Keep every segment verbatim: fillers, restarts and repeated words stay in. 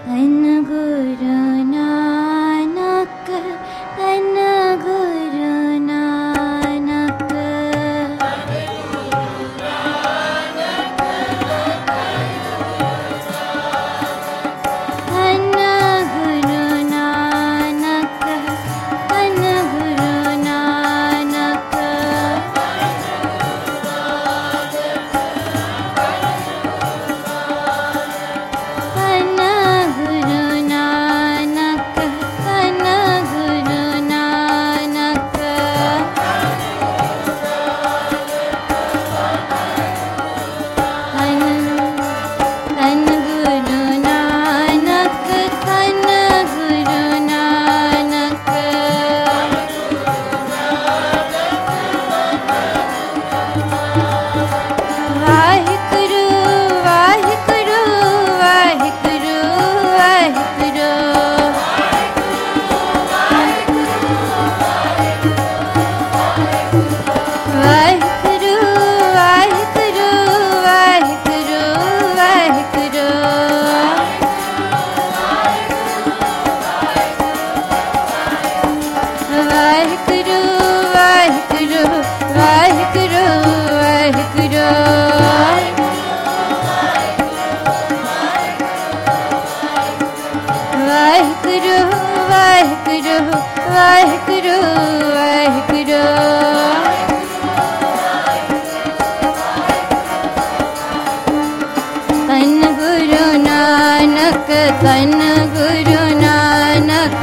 धन गुरु नानक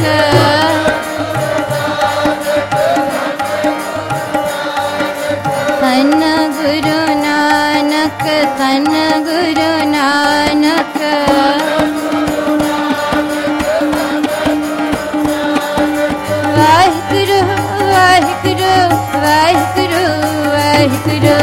धन गुरु नानक धन गुरु नानक वाहिगुरु वाहिगुरु वाहिगुरु वाहिगुरु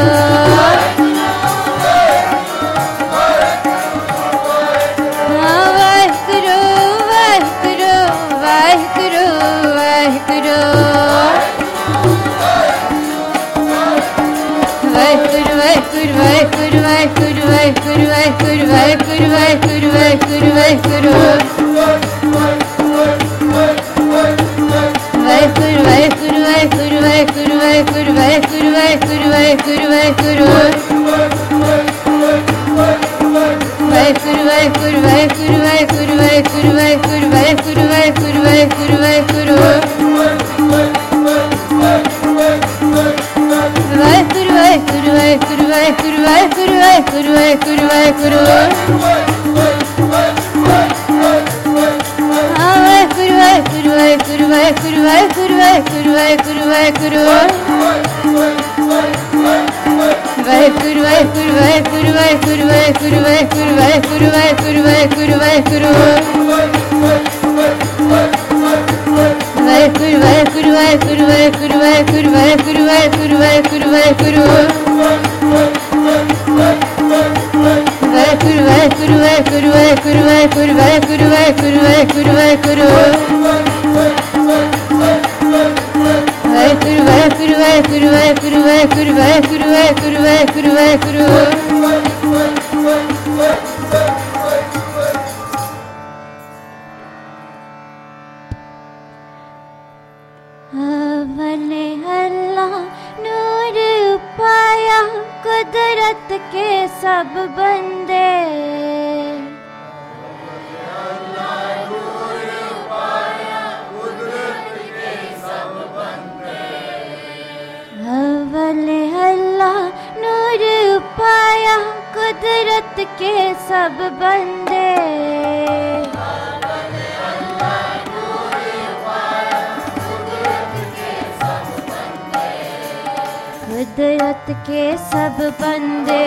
कुदरत के सब बंदे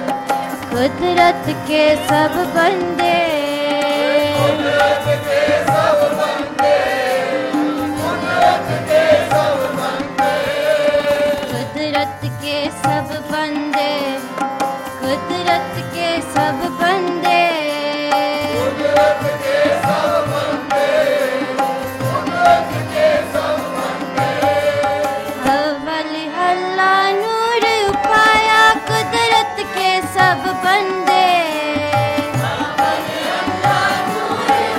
कुदरत के सब बंदे कुदरत के सब बंदे कुदरत के सब बंदे कुदरत के सब बंदे कुदरत के सब बंदे कुदरत के सब बंदे कुदरत के सब बंदे अव्वल हल्ला नूर पाया कुदरत के सब बंदे अव्वल हल्ला नूर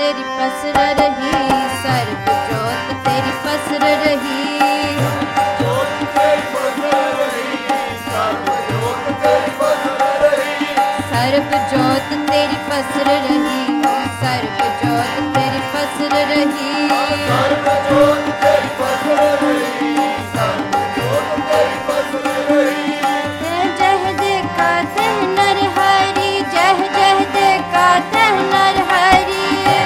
तेरी पसर रही, सर्प जोत तेरी पसर रही, सर्प जोत तेरी पसर रही, सर्प जोत तेरी पसर रही, सर्प जोत तेरी पसर रही, सर्प जोत तेरी पसर रही। जह देखा तह नर हरि, जह जह देखा तह नर हरि,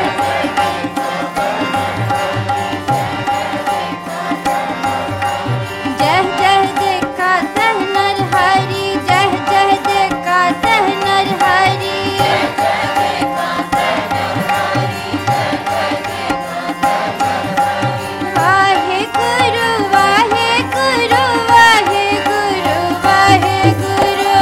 जह जह देखा तह नर हरि, जह जह देखा तह नर हरि, वाहे गुरु वाहे गुरु वाहे गुरु वाहे गुरु,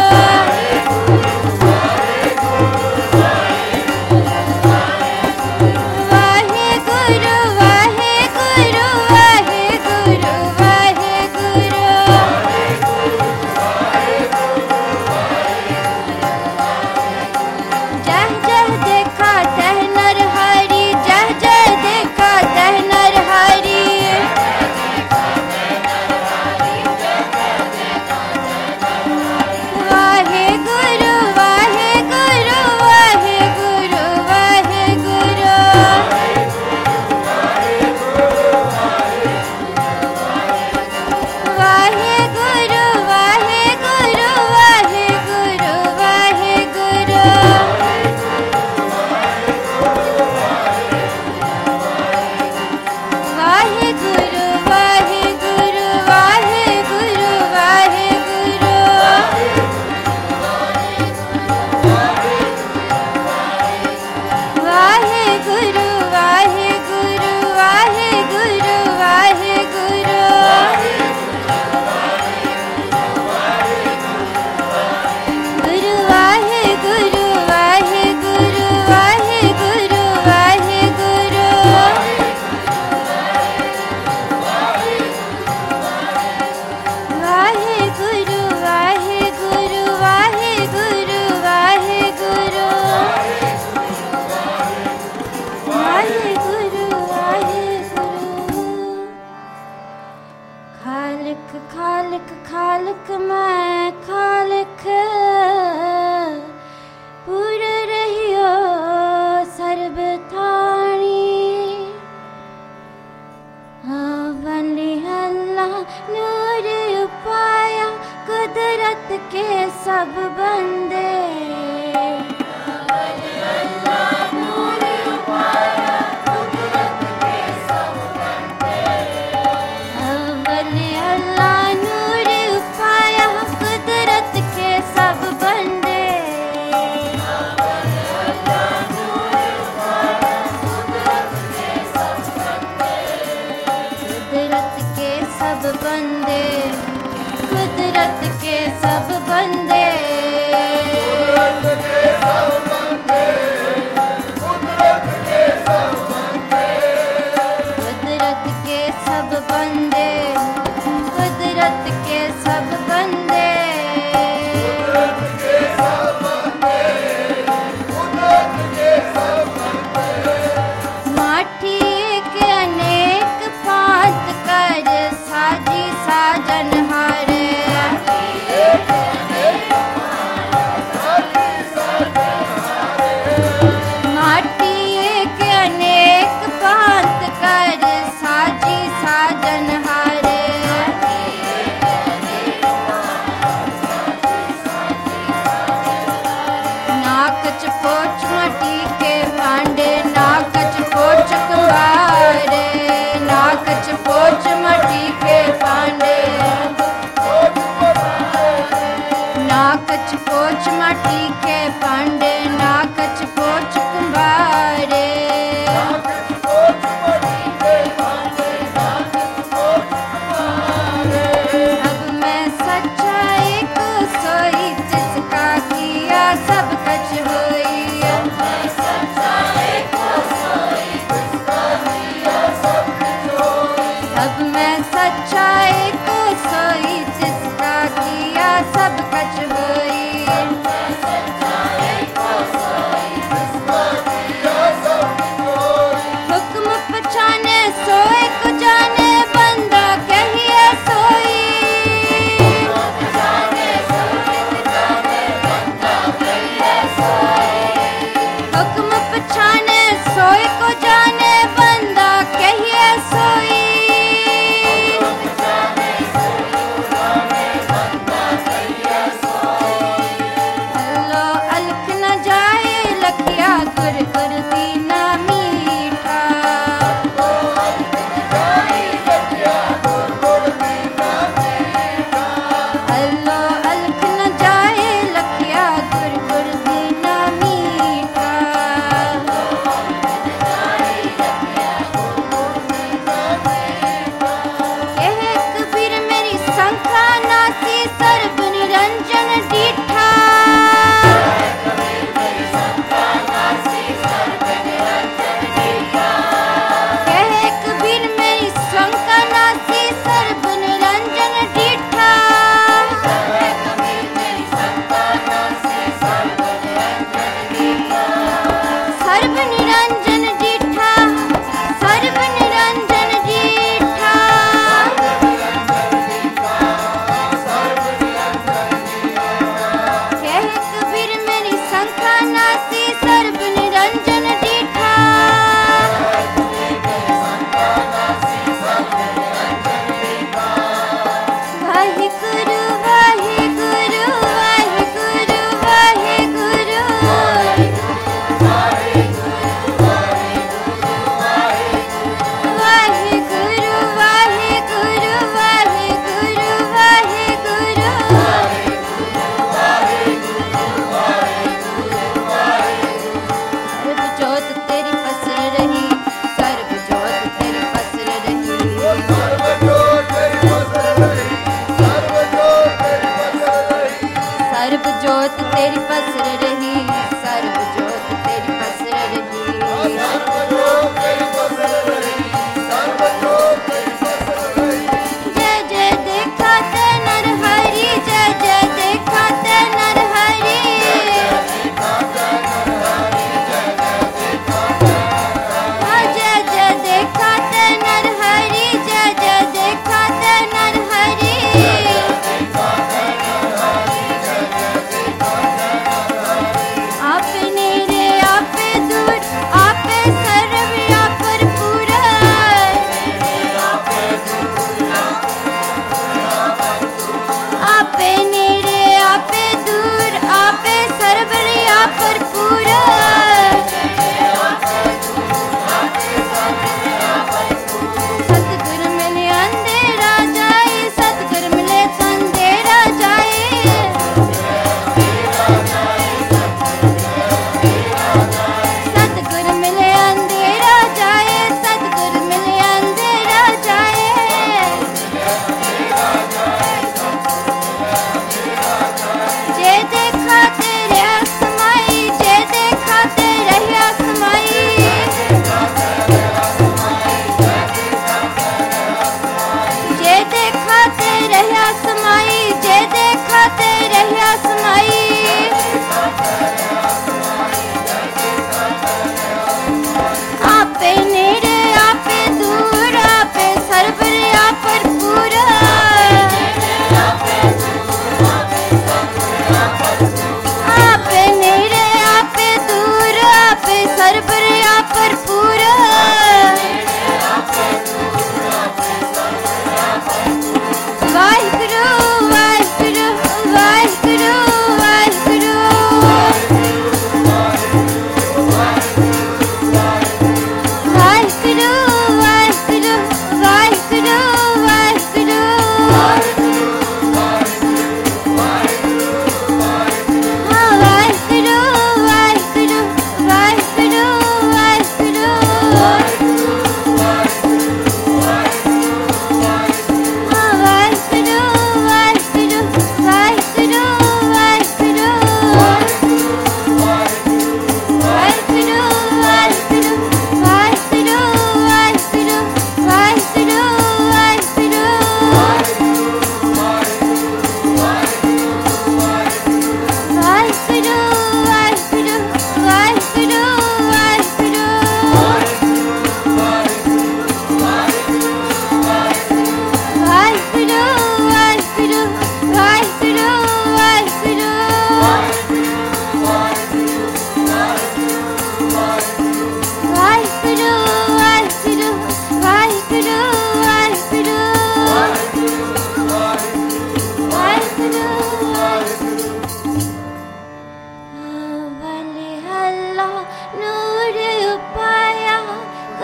वाहे गुरु वाहे गुरु वाहे गुरु वाहे गुरु, जह जह देखा तह नर हरि, जह जह देखा तह नर हरि, वाहे गुरु वाहे गुरु वाहे गुरु वाहे गुरु, वाहे गुरु वाहे गुरु वाहे गुरु वाहे गुरु, वाहे गुरु वाहे गुरु वाहे गुरु वाहे गुरु, वाहे गुरु वाहे गुरु वाहे गुरु वाहे गुरु, गुरु वाहे गुरु वाहे गुरु वाहे गुरु वाहे गुरु, वाहे गुरु वाहे गुरु वाहे गुरु वाहे गुरु, वाहे गुरु वाहे गुरु। खालिक खालिक खालिक मैं खालिक, पूर रहियो सर्ब थाणी, वली अल्लाह नूर उपाया, कुदरत के सब बंदे, वली अल्लाह नूर उपाया, कुदरत के सब बंदे, कुदरत के सब बंदे, कुदरत के सब बंदे, कुदरत के सब बंदे, कुदरत के सब बंदे, माठी के अनेक पात कर साजी साजन हारे, माटी के अनेक पात कर साजी साजन हारे, नाकच पोच मटी के भांडे, नाकच पोच कुंभारे, नाकच पोच मटी के भांडे, नाकच पोच मटी के भांडे, नाकच पोच कुंभारे, अब मैं सच्चाई को सोई, जिसका किया सब कछ होई, अब मैं सच्चाई को सोई, जिसका किया सब कछ होई,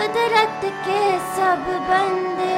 कुदरत के सब बंदे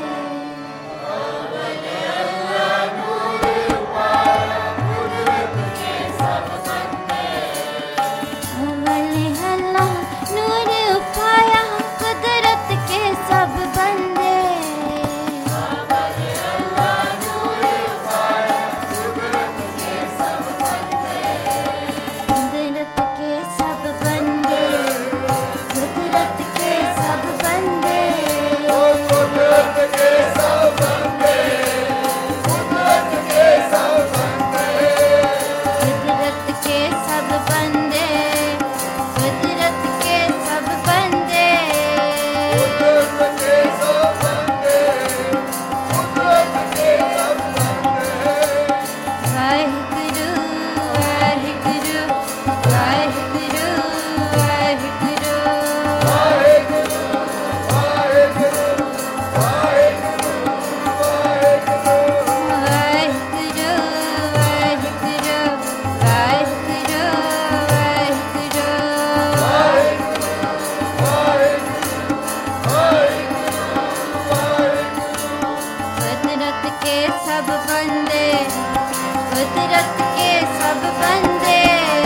सब बंदे कुदरत के सब बंदे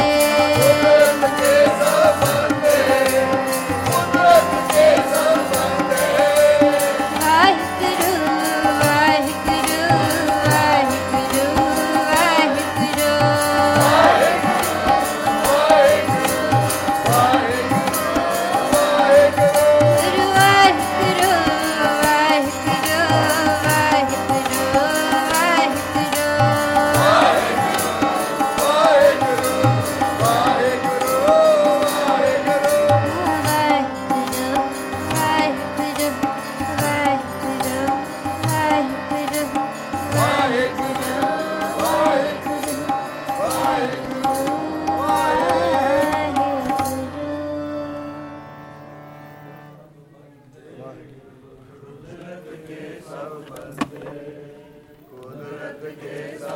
कुदरत के सब बंदे कुदरत के सब बंदे वाहिगुरु वाहिगुरु वाहिगुरु वाहिगुरु कुदरत के सब